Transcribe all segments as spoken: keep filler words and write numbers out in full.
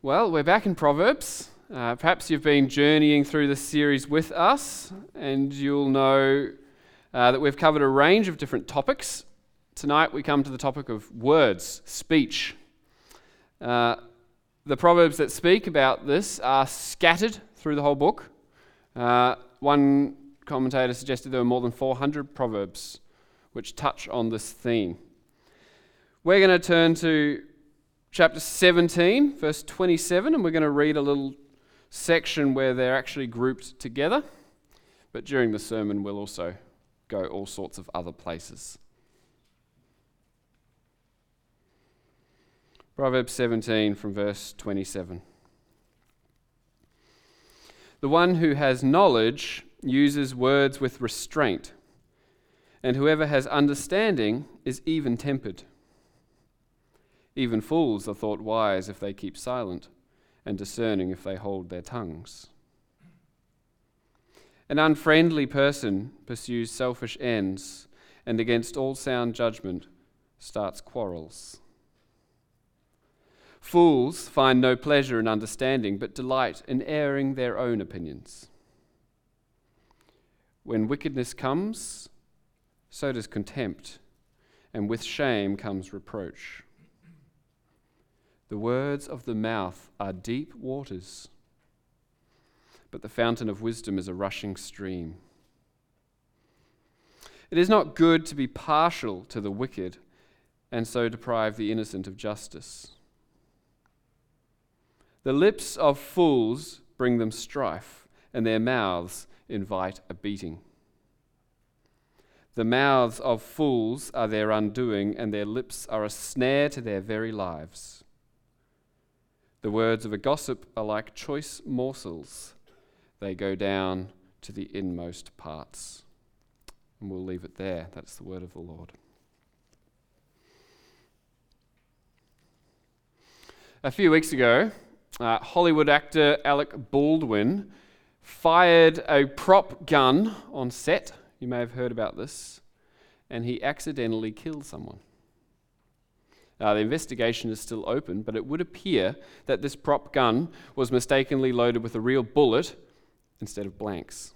Well, we're back in Proverbs. Uh, perhaps you've been journeying through this series with us, and you'll know uh, that we've covered a range of different topics. Tonight we come to the topic of words, speech. Uh, the Proverbs that speak about this are scattered through the whole book. Uh, one commentator suggested there were more than four hundred Proverbs which touch on this theme. We're going to turn to chapter seventeen, verse twenty-seven, and we're going to read a little section where they're actually grouped together. But during the sermon, we'll also go all sorts of other places. Proverbs seventeen from verse twenty-seven. The one who has knowledge uses words with restraint, and whoever has understanding is even-tempered. Even fools are thought wise if they keep silent, and discerning if they hold their tongues. An unfriendly person pursues selfish ends, and against all sound judgment starts quarrels. Fools find no pleasure in understanding, but delight in airing their own opinions. When wickedness comes, so does contempt, and with shame comes reproach. The words of the mouth are deep waters, but the fountain of wisdom is a rushing stream. It is not good to be partial to the wicked and so deprive the innocent of justice. The lips of fools bring them strife, and their mouths invite a beating. The mouths of fools are their undoing, and their lips are a snare to their very lives. The words of a gossip are like choice morsels. They go down to the inmost parts. And we'll leave it there. That's the word of the Lord. A few weeks ago, uh, Hollywood actor Alec Baldwin fired a prop gun on set. You may have heard about this. And he accidentally killed someone. Uh, the investigation is still open, but it would appear that this prop gun was mistakenly loaded with a real bullet instead of blanks.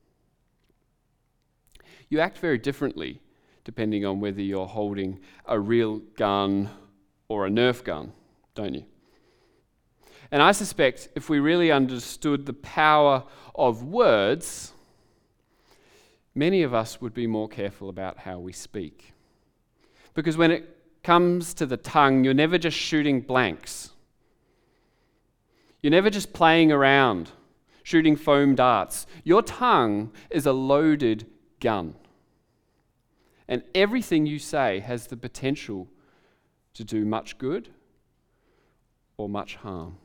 You act very differently depending on whether you're holding a real gun or a Nerf gun, don't you? And I suspect if we really understood the power of words, many of us would be more careful about how we speak. Because when it comes to the tongue, you're never just shooting blanks. You're never just playing around, shooting foam darts. Your tongue is a loaded gun. And everything you say has the potential to do much good or much harm.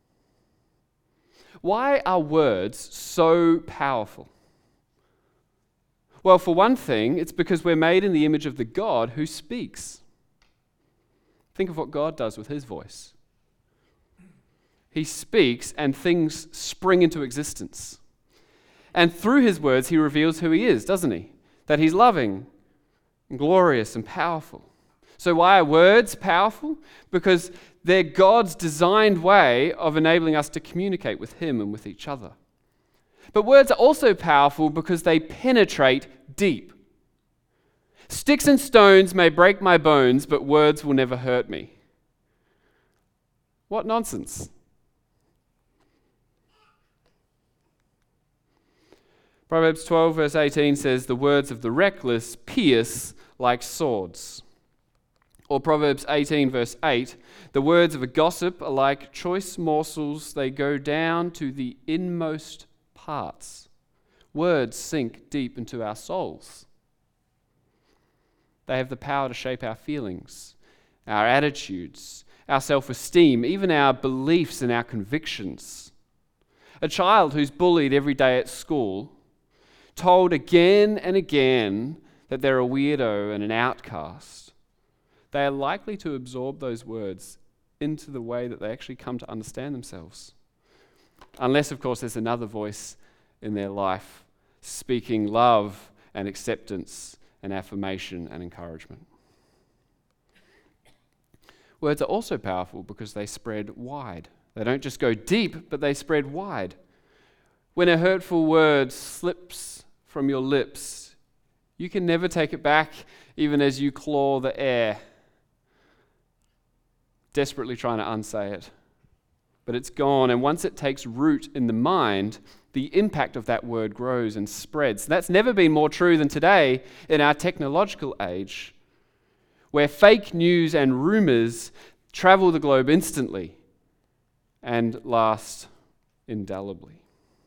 Why are words so powerful? Well, for one thing, it's because we're made in the image of the God who speaks. Think of what God does with his voice. He speaks and things spring into existence. And through his words, he reveals who he is, doesn't he? That he's loving and glorious and powerful. So why are words powerful? Because they're God's designed way of enabling us to communicate with him and with each other. But words are also powerful because they penetrate deep. Sticks and stones may break my bones, but words will never hurt me. What nonsense. Proverbs twelve verse eighteen says, the words of the reckless pierce like swords. Or Proverbs eighteen verse eight, the words of a gossip are like choice morsels, they go down to the inmost parts. Words sink deep into our souls. They have the power to shape our feelings, our attitudes, our self-esteem, even our beliefs and our convictions. A child who's bullied every day at school, told again and again that they're a weirdo and an outcast, they are likely to absorb those words into the way that they actually come to understand themselves. Unless, of course, there's another voice in their life speaking love and acceptance and affirmation and encouragement. Words are also powerful because they spread wide They don't just go deep, but they spread wide. When a hurtful word slips from your lips, you can never take it back, even as you claw the air, desperately trying to unsay it. But it's gone, and once it takes root in the mind, the impact of that word grows and spreads. That's never been more true than today in our technological age, where fake news and rumors travel the globe instantly and last indelibly.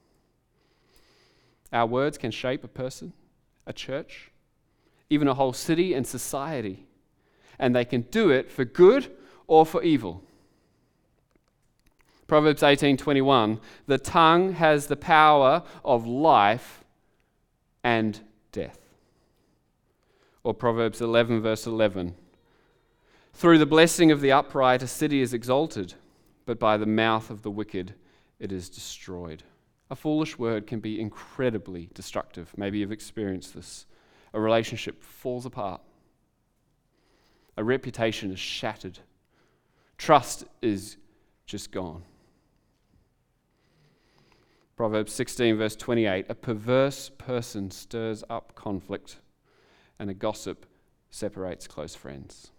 Our words can shape a person, a church, even a whole city and society, and they can do it for good or for evil. Proverbs eighteen twenty-one, the tongue has the power of life and death. Or Proverbs eleven verse eleven, through the blessing of the upright a city is exalted, but by the mouth of the wicked it is destroyed. A foolish word can be incredibly destructive. Maybe you've experienced this. A relationship falls apart. A reputation is shattered. Trust is just gone. Proverbs sixteen verse twenty-eight, a perverse person stirs up conflict, and a gossip separates close friends.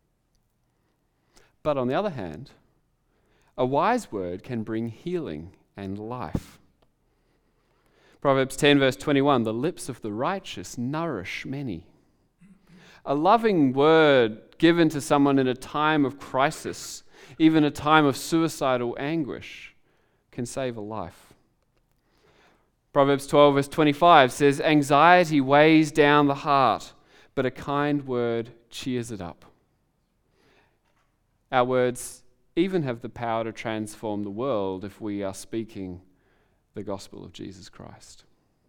But on the other hand, a wise word can bring healing and life. Proverbs ten verse twenty-one, the lips of the righteous nourish many. A loving word given to someone in a time of crisis, even a time of suicidal anguish, can save a life. Proverbs twelve verse twenty-five says, anxiety weighs down the heart, but a kind word cheers it up. Our words even have the power to transform the world if we are speaking the gospel of Jesus Christ.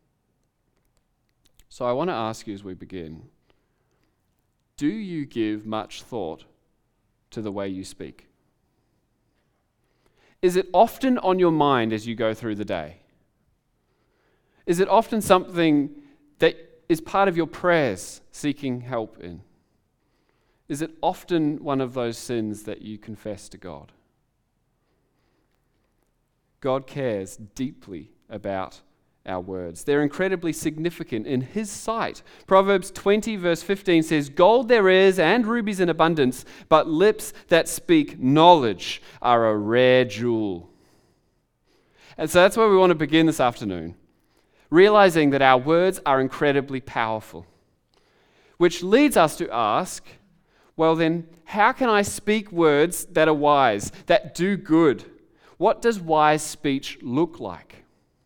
So I want to ask you as we begin, do you give much thought to the way you speak? Is it often on your mind as you go through the day? Is it often something that is part of your prayers seeking help in? Is it often one of those sins that you confess to God? God cares deeply about our words. They're incredibly significant in His sight. Proverbs twenty verse fifteen says, gold there is and rubies in abundance, but lips that speak knowledge are a rare jewel. And so that's where we want to begin this afternoon, realizing that our words are incredibly powerful, which leads us to ask, well then, how can I speak words that are wise, that do good? What does wise speech look like?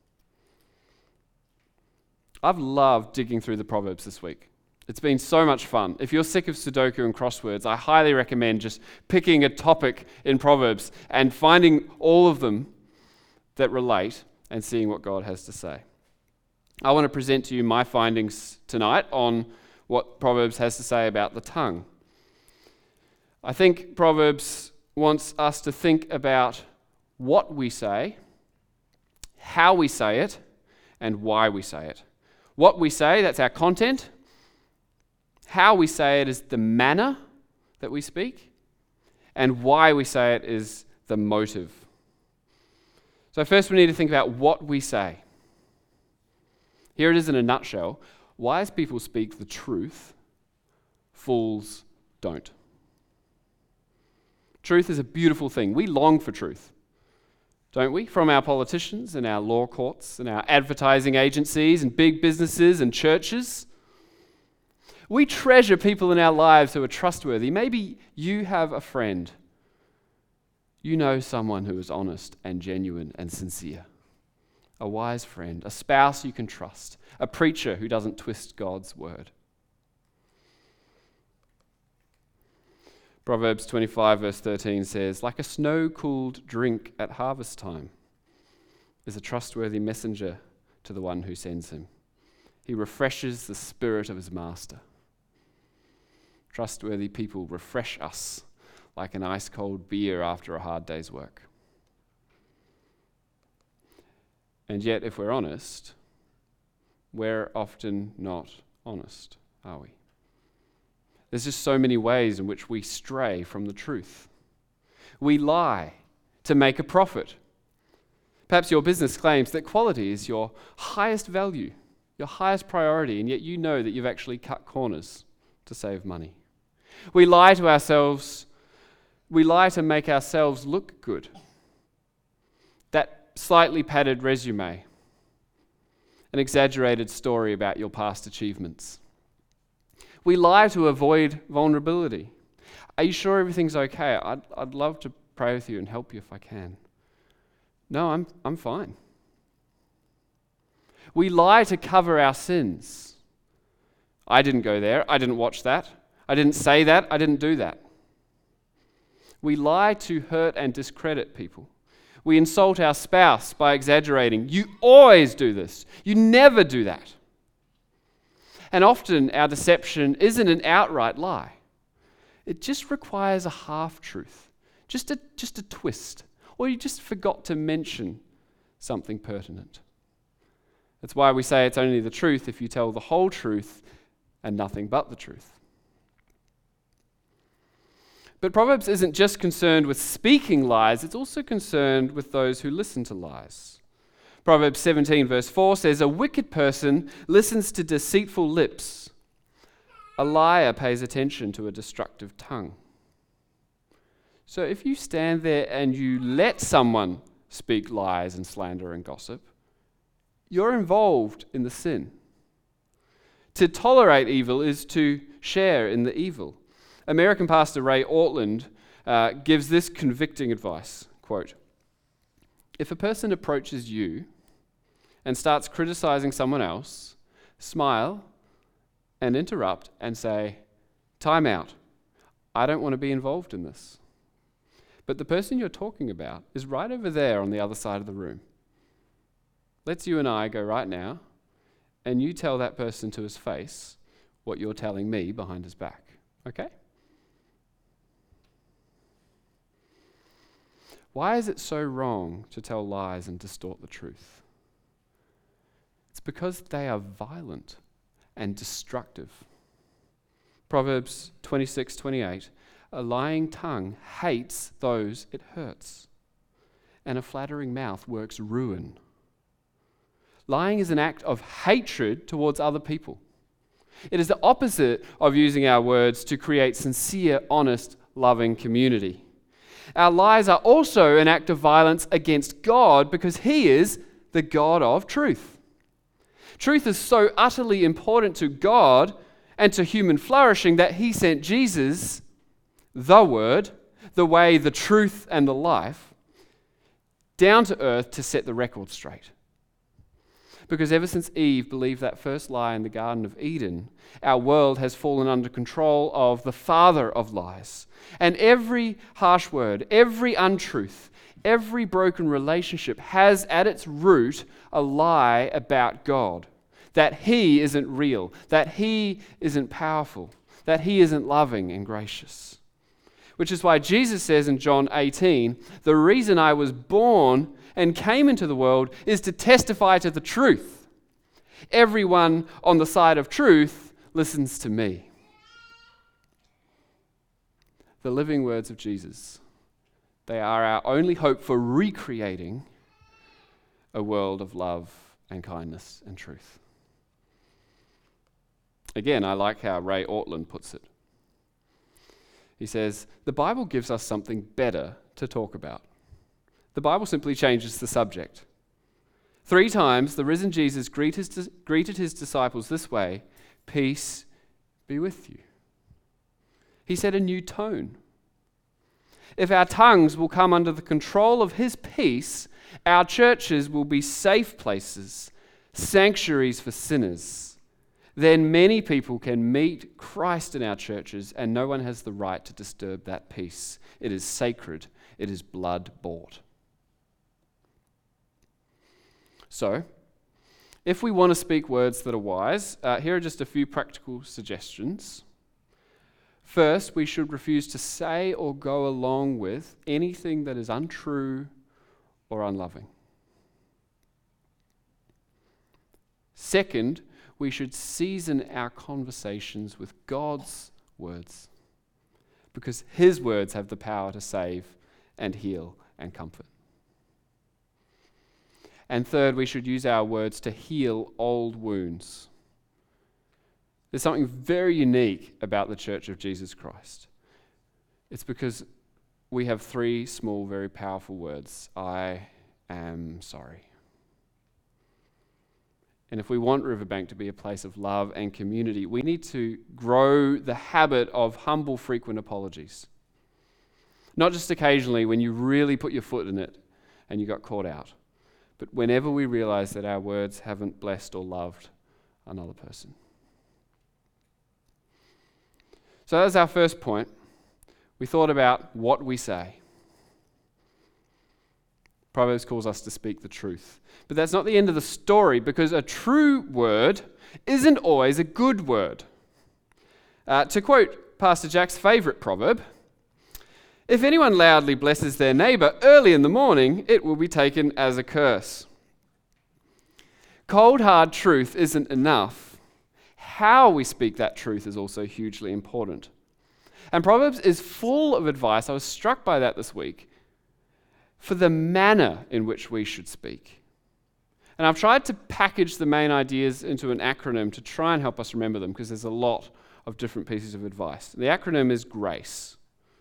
I've loved digging through the Proverbs this week. It's been so much fun. If you're sick of Sudoku and crosswords, I highly recommend just picking a topic in Proverbs and finding all of them that relate and seeing what God has to say. I want to present to you my findings tonight on what Proverbs has to say about the tongue. I think Proverbs wants us to think about what we say, how we say it, and why we say it. What we say, that's our content. How we say it is the manner that we speak. And why we say it is the motive. So first we need to think about what we say. Here it is in a nutshell. Wise people speak the truth. Fools don't. Truth is a beautiful thing. We long for truth, don't we? From our politicians and our law courts and our advertising agencies and big businesses and churches. We treasure people in our lives who are trustworthy. Maybe you have a friend. You know someone who is honest and genuine and sincere. A wise friend, a spouse you can trust, a preacher who doesn't twist God's word. Proverbs twenty-five verse thirteen says, like a snow-cooled drink at harvest time is a trustworthy messenger to the one who sends him. He refreshes the spirit of his master. Trustworthy people refresh us like an ice-cold beer after a hard day's work. And yet, if we're honest, we're often not honest, are we? There's just so many ways in which we stray from the truth. We lie to make a profit. Perhaps your business claims that quality is your highest value, your highest priority, and yet you know that you've actually cut corners to save money. We lie to ourselves, we lie to make ourselves look good. That slightly padded resume, an exaggerated story about your past achievements. We lie to avoid vulnerability. Are you sure everything's okay? I'd, I'd love to pray with you and help you if I can. No, I'm, I'm fine. We lie to cover our sins. I didn't go there. I didn't watch that. I didn't say that. I didn't do that. We lie to hurt and discredit people. We insult our spouse by exaggerating. You always do this. You never do that. And often our deception isn't an outright lie. It just requires a half-truth, just a, just a twist, or you just forgot to mention something pertinent. That's why we say it's only the truth if you tell the whole truth and nothing but the truth. But Proverbs isn't just concerned with speaking lies, it's also concerned with those who listen to lies. Proverbs seventeen verse four says, "A wicked person listens to deceitful lips. A liar pays attention to a destructive tongue." So if you stand there and you let someone speak lies and slander and gossip, you're involved in the sin. To tolerate evil is to share in the evil. American pastor Ray Ortlund uh, gives this convicting advice, quote, "If a person approaches you and starts criticizing someone else, smile and interrupt and say, 'Time out. I don't want to be involved in this.' But the person you're talking about is right over there on the other side of the room. Let's you and I go right now, and you tell that person to his face what you're telling me behind his back. Okay?" Why is it so wrong to tell lies and distort the truth? It's because they are violent and destructive. Proverbs twenty-six twenty-eight, "A lying tongue hates those it hurts, and a flattering mouth works ruin." Lying is an act of hatred towards other people. It is the opposite of using our words to create sincere, honest, loving community. Our lies are also an act of violence against God because He is the God of truth. Truth is so utterly important to God and to human flourishing that He sent Jesus, the Word, the way, the truth, and the life, down to earth to set the record straight. Because ever since Eve believed that first lie in the Garden of Eden, our world has fallen under control of the father of lies. And every harsh word, every untruth, every broken relationship has at its root a lie about God. That He isn't real, that He isn't powerful, that He isn't loving and gracious. Which is why Jesus says in John eighteen, "The reason I was born and came into the world is to testify to the truth. Everyone on the side of truth listens to me." The living words of Jesus, they are our only hope for recreating a world of love and kindness and truth. Again, I like how Ray Ortlund puts it. He says, "The Bible gives us something better to talk about. The Bible simply changes the subject. Three times the risen Jesus greeted his disciples this way, 'Peace be with you.' He set a new tone. If our tongues will come under the control of His peace, our churches will be safe places, sanctuaries for sinners. Then many people can meet Christ in our churches, and no one has the right to disturb that peace. It is sacred. It is blood-bought." So, if we want to speak words that are wise, uh, here are just a few practical suggestions. First, we should refuse to say or go along with anything that is untrue or unloving. Second, we should season our conversations with God's words, because His words have the power to save and heal and comfort. And third, we should use our words to heal old wounds. There's something very unique about the Church of Jesus Christ. It's because we have three small, very powerful words. I am sorry. And if we want Riverbank to be a place of love and community, we need to grow the habit of humble, frequent apologies. Not just occasionally when you really put your foot in it and you got caught out, but whenever we realize that our words haven't blessed or loved another person. So that's our first point. We thought about what we say. Proverbs calls us to speak the truth. But that's not the end of the story, because a true word isn't always a good word. Uh, to quote Pastor Jack's favourite proverb, if anyone loudly blesses their neighbour early in the morning, it will be taken as a curse. Cold, hard truth isn't enough. How we speak that truth is also hugely important. And Proverbs is full of advice. I was struck by that this week, for the manner in which we should speak. And I've tried to package the main ideas into an acronym to try and help us remember them, because there's a lot of different pieces of advice. The acronym is GRACE.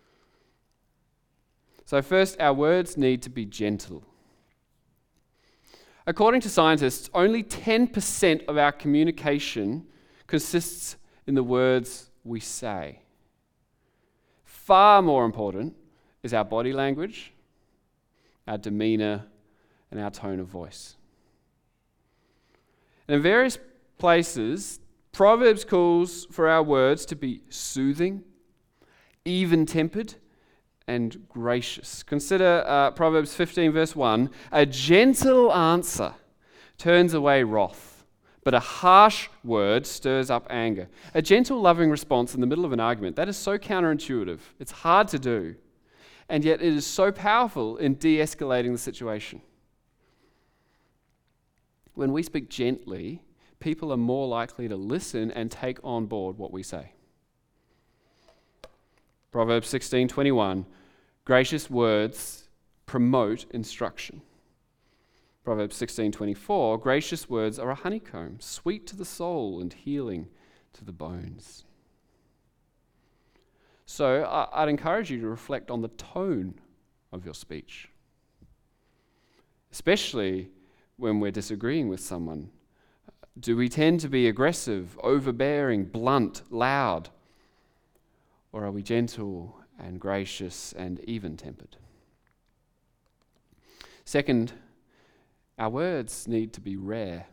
So first, our words need to be gentle. According to scientists, only ten percent of our communication consists in the words we say. Far more important is our body language, our demeanor, and our tone of voice. And in various places, Proverbs calls for our words to be soothing, even-tempered, and gracious. Consider uh, Proverbs fifteen, verse one. A gentle answer turns away wrath, but a harsh word stirs up anger. A gentle, loving response in the middle of an argument, that is so counterintuitive. It's hard to do. And yet it is so powerful in de-escalating the situation. When we speak gently, people are more likely to listen and take on board what we say. Proverbs sixteen twenty-one, gracious words promote instruction. Proverbs sixteen twenty-four, gracious words are a honeycomb, sweet to the soul and healing to the bones. So I'd encourage you to reflect on the tone of your speech, especially when we're disagreeing with someone. Do we tend to be aggressive, overbearing, blunt, loud? Or are we gentle and gracious and even-tempered? Second, our words need to be rare,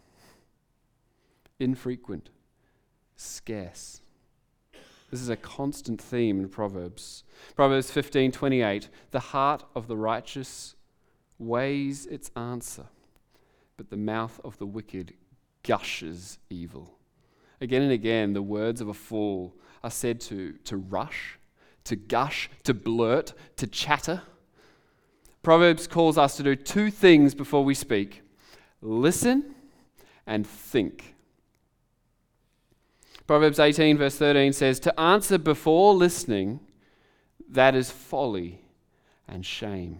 infrequent, scarce. This is a constant theme in Proverbs. Proverbs fifteen twenty-eight, the heart of the righteous weighs its answer, but the mouth of the wicked gushes evil. Again and again, the words of a fool are said to, to rush, to gush, to blurt, to chatter. Proverbs calls us to do two things before we speak: listen and think. Proverbs eighteen, verse thirteen says, to answer before listening, that is folly and shame.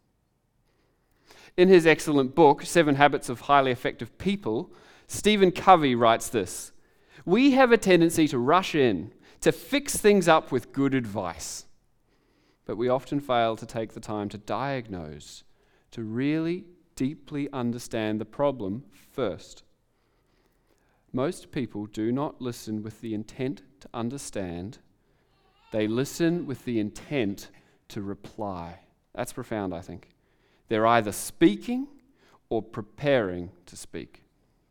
In his excellent book, Seven Habits of Highly Effective People, Stephen Covey writes this: we have a tendency to rush in, to fix things up with good advice, but we often fail to take the time to diagnose, to really deeply understand the problem first. Most people do not listen with the intent to understand. They listen with the intent to reply. That's profound, I think. They're either speaking or preparing to speak.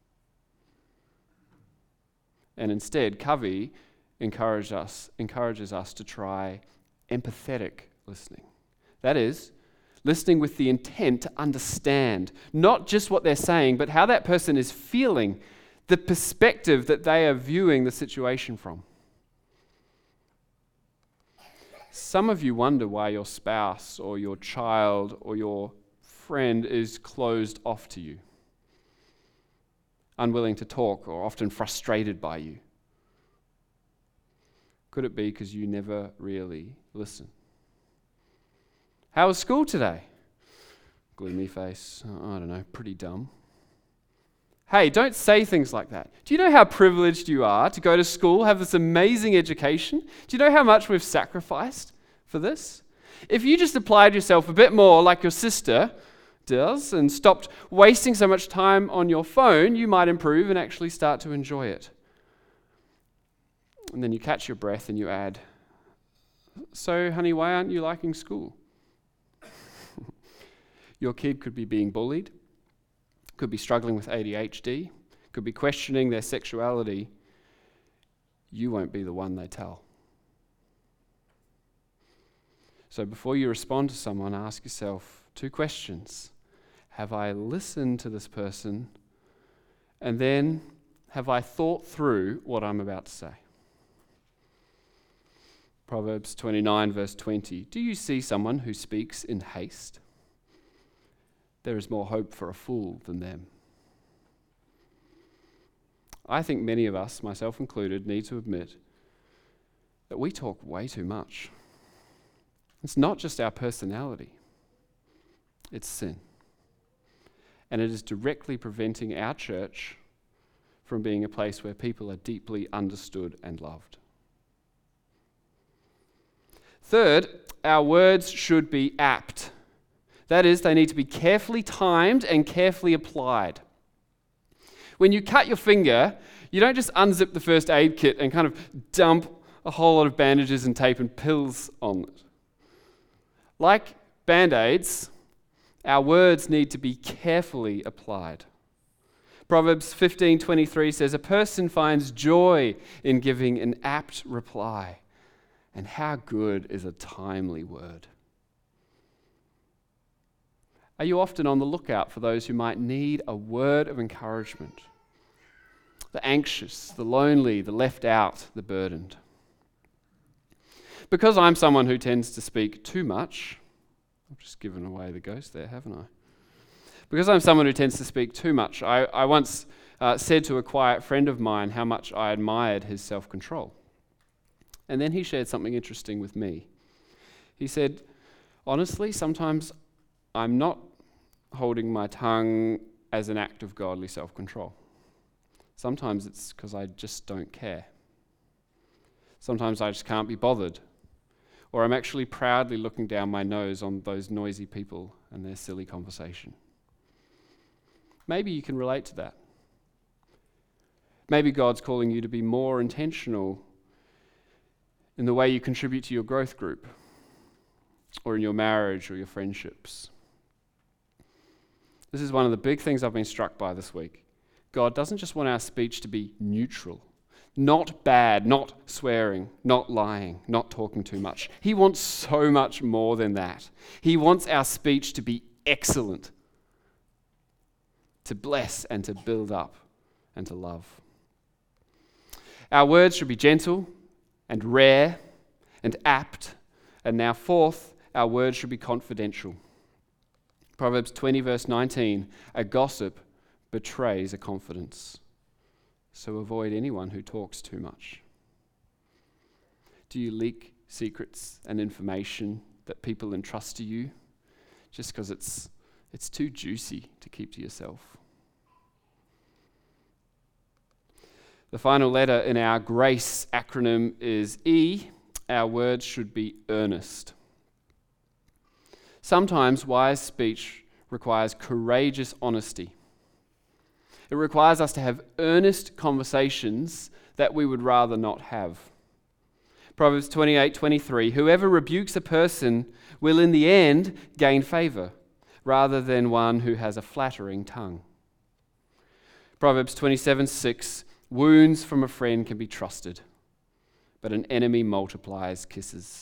And instead, Covey encourage us, encourages us to try empathetic listening. That is, listening with the intent to understand not just what they're saying, but how that person is feeling, the perspective that they are viewing the situation from. Some of you wonder why your spouse or your child or your friend is closed off to you, unwilling to talk or often frustrated by you. Could it be because you never really listen? How was school today? Gloomy face. Oh, I don't know, pretty dumb. Hey, don't say things like that. Do you know how privileged you are to go to school, have this amazing education? Do you know how much we've sacrificed for this? If you just applied yourself a bit more like your sister does and stopped wasting so much time on your phone, you might improve and actually start to enjoy it. And then you catch your breath and you add, so honey, why aren't you liking school? Your kid could be being bullied, could be struggling with A D H D, could be questioning their sexuality. You won't be the one they tell. So before you respond to someone, ask yourself two questions. Have I listened to this person? And then, have I thought through what I'm about to say? Proverbs twenty-nine, verse twenty. Do you see someone who speaks in haste? There is more hope for a fool than them. I think many of us, myself included, need to admit that we talk way too much. It's not just our personality, it's sin. And it is directly preventing our church from being a place where people are deeply understood and loved. Third, our words should be apt. That is, they need to be carefully timed and carefully applied. When you cut your finger, you don't just unzip the first aid kit and kind of dump a whole lot of bandages and tape and pills on it. Like Band-Aids, our words need to be carefully applied. Proverbs fifteen twenty-three says, a person finds joy in giving an apt reply, and how good is a timely word. Are you often on the lookout for those who might need a word of encouragement? The anxious, the lonely, the left out, the burdened. Because I'm someone who tends to speak too much, I've just given away the ghost there, haven't I? Because I'm someone who tends to speak too much, I, I once uh, said to a quiet friend of mine how much I admired his self-control. And then he shared something interesting with me. He said, honestly, sometimes I'm not holding my tongue as an act of godly self-control. Sometimes it's because I just don't care. Sometimes I just can't be bothered. Or I'm actually proudly looking down my nose on those noisy people and their silly conversation. Maybe you can relate to that. Maybe God's calling you to be more intentional in the way you contribute to your growth group, or in your marriage or your friendships. This is one of the big things I've been struck by this week. God doesn't just want our speech to be neutral, not bad, not swearing, not lying, not talking too much. He wants so much more than that. He wants our speech to be excellent, to bless and to build up and to love. Our words should be gentle and rare and apt. And now fourth, our words should be confidential. Proverbs twenty verse nineteen, a gossip betrays a confidence. So avoid anyone who talks too much. Do you leak secrets and information that people entrust to you just because it's it's too juicy to keep to yourself? The final letter in our GRACE acronym is E. Our words should be earnest. Sometimes wise speech requires courageous honesty. It requires us to have earnest conversations that we would rather not have. Proverbs twenty-eight twenty-three, whoever rebukes a person will in the end gain favor, rather than one who has a flattering tongue. Proverbs twenty-seven six, wounds from a friend can be trusted, but an enemy multiplies kisses.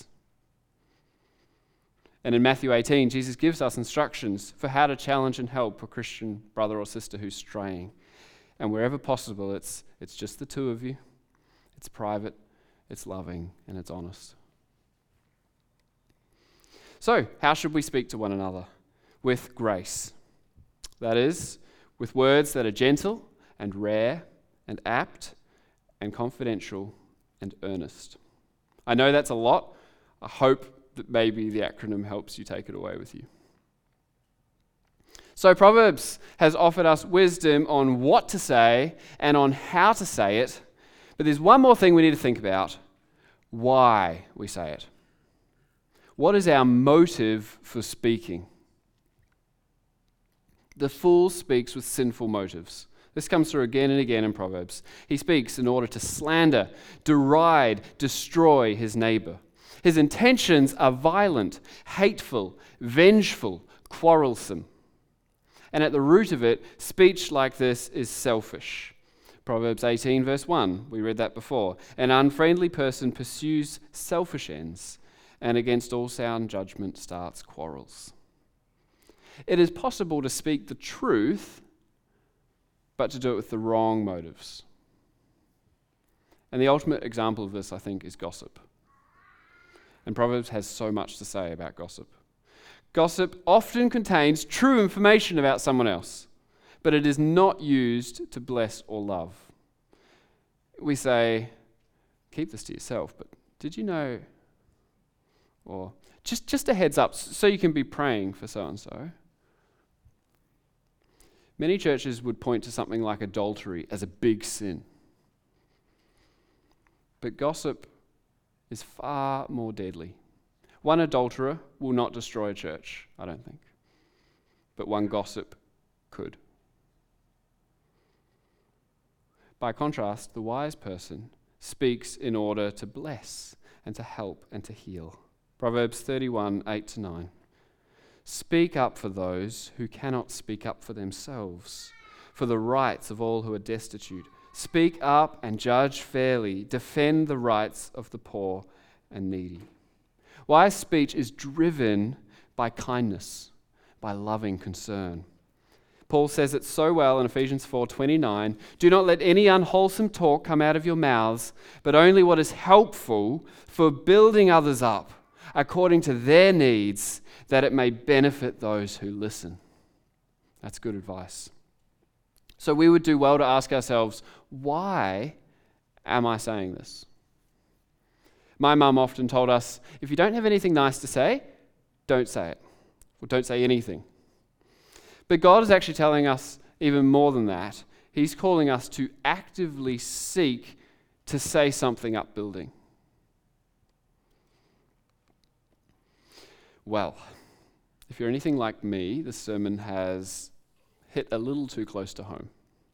And in Matthew eighteen, Jesus gives us instructions for how to challenge and help a Christian brother or sister who's straying. And wherever possible, it's, it's just the two of you. It's private, it's loving, and it's honest. So, how should we speak to one another? With grace. That is, with words that are gentle and rare and apt and confidential and earnest. I know that's a lot. I hope that maybe the acronym helps you take it away with you. So Proverbs has offered us wisdom on what to say and on how to say it, but there's one more thing we need to think about: why we say it. What is our motive for speaking? The fool speaks with sinful motives. This comes through again and again in Proverbs. He speaks in order to slander, deride, destroy his neighbor. His intentions are violent, hateful, vengeful, quarrelsome. And at the root of it, speech like this is selfish. Proverbs eighteen verse one, we read that before. An unfriendly person pursues selfish ends, and against all sound judgment starts quarrels. It is possible to speak the truth, but to do it with the wrong motives. And the ultimate example of this, I think, is gossip. And Proverbs has so much to say about gossip. Gossip often contains true information about someone else, but it is not used to bless or love. We say, keep this to yourself, but did you know? Or just, just a heads up, so you can be praying for so-and-so. Many churches would point to something like adultery as a big sin. But gossip is far more deadly. One adulterer will not destroy a church, I don't think. But one gossip could. By contrast, the wise person speaks in order to bless and to help and to heal. Proverbs thirty-one, eight to nine. Speak up for those who cannot speak up for themselves, for the rights of all who are destitute. Speak up and judge fairly. Defend the rights of the poor and needy. Wise speech is driven by kindness, by loving concern. Paul says it so well in Ephesians four twenty-nine, do not let any unwholesome talk come out of your mouths, but only what is helpful for building others up according to their needs, that it may benefit those who listen. That's good advice. So we would do well to ask ourselves, why am I saying this? My mum often told us, if you don't have anything nice to say, don't say it, or don't say anything. But God is actually telling us even more than that. He's calling us to actively seek to say something upbuilding. Well, if you're anything like me, this sermon has hit a little too close to home.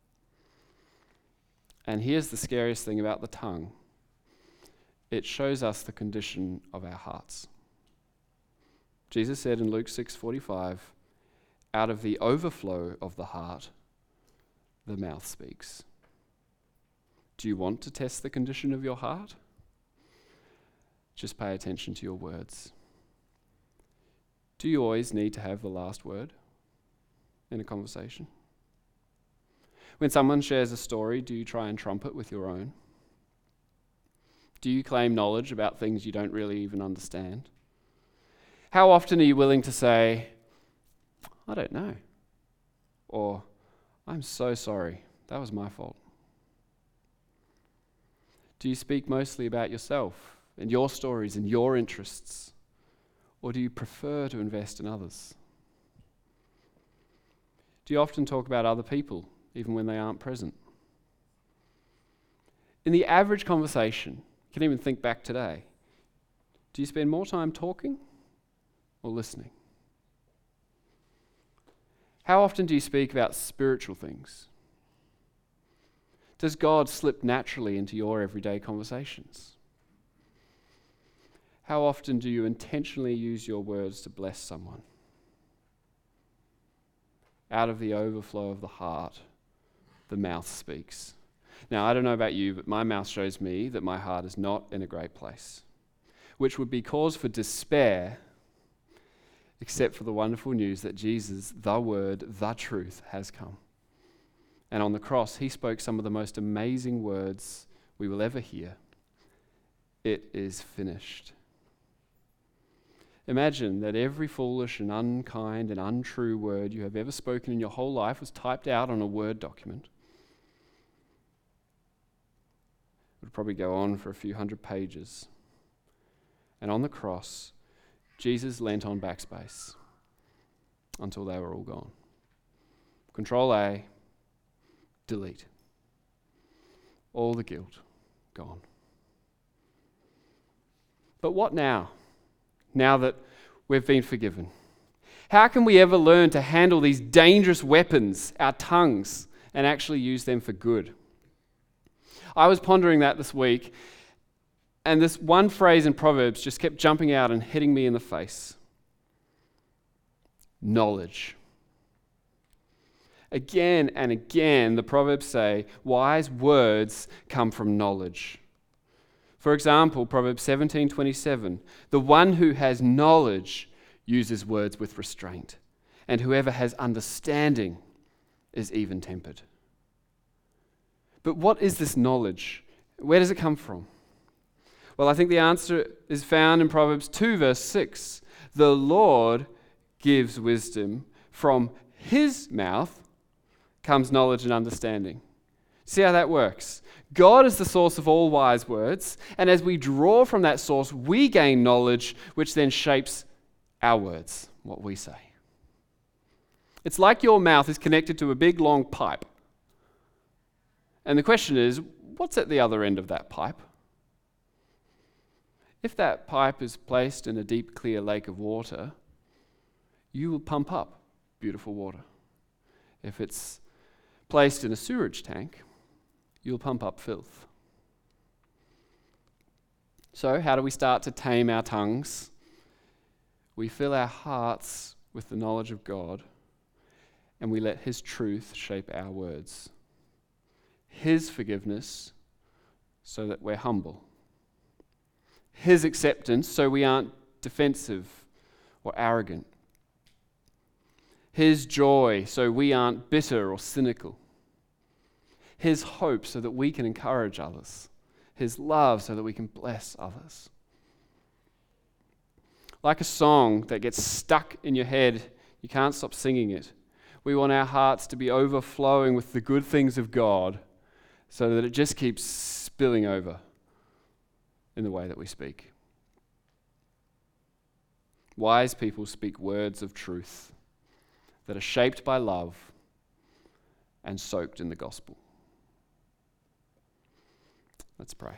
And here's the scariest thing about the tongue. It shows us the condition of our hearts. Jesus said in Luke six forty-five, out of the overflow of the heart, the mouth speaks. Do you want to test the condition of your heart? Just pay attention to your words. Do you always need to have the last word in a conversation? When someone shares a story, do you try and trump it with your own? Do you claim knowledge about things you don't really even understand? How often are you willing to say, I don't know, or I'm so sorry, that was my fault? Do you speak mostly about yourself and your stories and your interests, or do you prefer to invest in others? Do you often talk about other people, even when they aren't present? In the average conversation, you can even think back today, do you spend more time talking or listening? How often do you speak about spiritual things? Does God slip naturally into your everyday conversations? How often do you intentionally use your words to bless someone? Out of the overflow of the heart, the mouth speaks. Now, I don't know about you, but my mouth shows me that my heart is not in a great place, which would be cause for despair, except for the wonderful news that Jesus, the Word, the truth, has come. And on the cross, he spoke some of the most amazing words we will ever hear. It is finished. Imagine that every foolish and unkind and untrue word you have ever spoken in your whole life was typed out on a Word document. It would probably go on for a few hundred pages. And on the cross, Jesus leant on backspace until they were all gone. Control A, delete. All the guilt gone. But what now? Now that we've been forgiven? How can we ever learn to handle these dangerous weapons, our tongues, and actually use them for good? I was pondering that this week, and this one phrase in Proverbs just kept jumping out and hitting me in the face. Knowledge. Again and again, the Proverbs say, wise words come from knowledge. For example, Proverbs seventeen twenty-seven, the one who has knowledge uses words with restraint, and whoever has understanding is even-tempered. But what is this knowledge? Where does it come from? Well, I think the answer is found in Proverbs two, verse six. The Lord gives wisdom. From his mouth comes knowledge and understanding. See how that works? God is the source of all wise words, and as we draw from that source, we gain knowledge, which then shapes our words, what we say. It's like your mouth is connected to a big, long pipe. And the question is, what's at the other end of that pipe? If that pipe is placed in a deep, clear lake of water, you will pump up beautiful water. If it's placed in a sewerage tank, you'll pump up filth. So, how do we start to tame our tongues? We fill our hearts with the knowledge of God, and we let his truth shape our words. His forgiveness, so that we're humble. His acceptance, so we aren't defensive or arrogant. His joy, so we aren't bitter or cynical. His hope, so that we can encourage others. His love, so that we can bless others. Like a song that gets stuck in your head, you can't stop singing it. We want our hearts to be overflowing with the good things of God, so that it just keeps spilling over in the way that we speak. Wise people speak words of truth that are shaped by love and soaked in the gospel. Let's pray.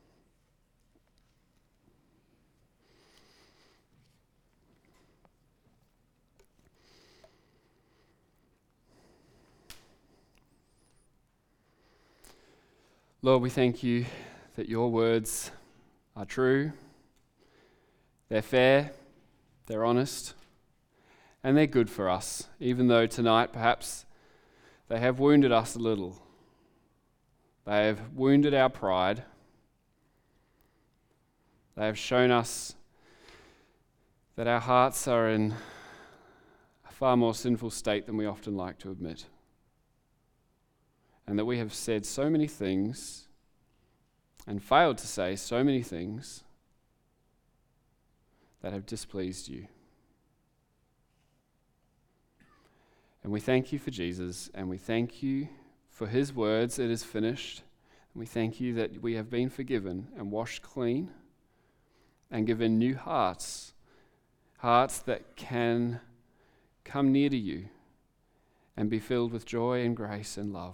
Lord, we thank you that your words are true, they're fair, they're honest, and they're good for us, even though tonight perhaps they have wounded us a little. They have wounded our pride. They have shown us that our hearts are in a far more sinful state than we often like to admit. And that we have said so many things and failed to say so many things that have displeased you. And we thank you for Jesus, and we thank you for his words, it is finished. And we thank you that we have been forgiven and washed clean and given new hearts, hearts that can come near to you and be filled with joy and grace and love.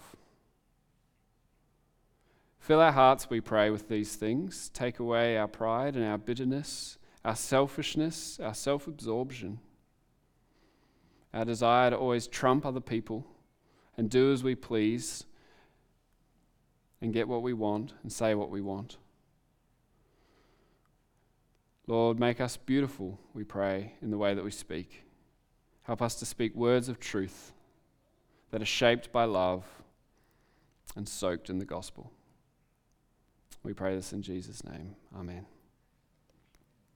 Fill our hearts, we pray, with these things. Take away our pride and our bitterness, our selfishness, our self-absorption, our desire to always trump other people and do as we please and get what we want and say what we want. Lord, make us beautiful, we pray, in the way that we speak. Help us to speak words of truth that are shaped by love and soaked in the gospel. We pray this in Jesus' name. Amen.